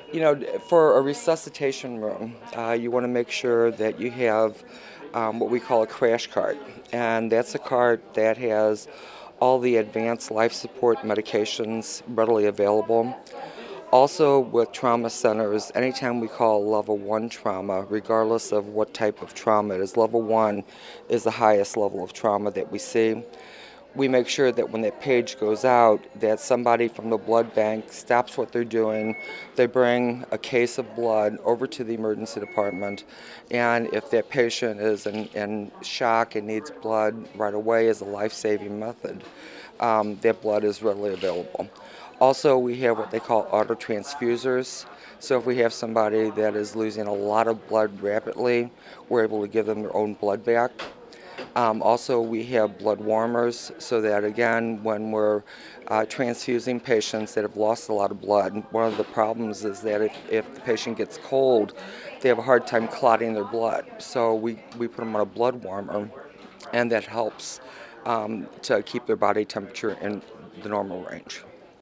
You know, for a resuscitation room, you want to make sure that you have what we call a crash cart, and that's a cart that has all the advanced life support medications readily available. Also, with trauma centers, anytime we call level one trauma, regardless of what type of trauma it is, level one is the highest level of trauma that we see. We make sure that when that page goes out, that somebody from the blood bank stops what they're doing. They bring a case of blood over to the emergency department, and if that patient is in shock and needs blood right away as a life-saving method, that blood is readily available. Also, we have what they call auto transfusers. So if we have somebody that is losing a lot of blood rapidly, we're able to give them their own blood back. Also, we have blood warmers so that, again, when we're transfusing patients that have lost a lot of blood, one of the problems is that if the patient gets cold, they have a hard time clotting their blood. So we put them on a blood warmer, and that helps to keep their body temperature in the normal range.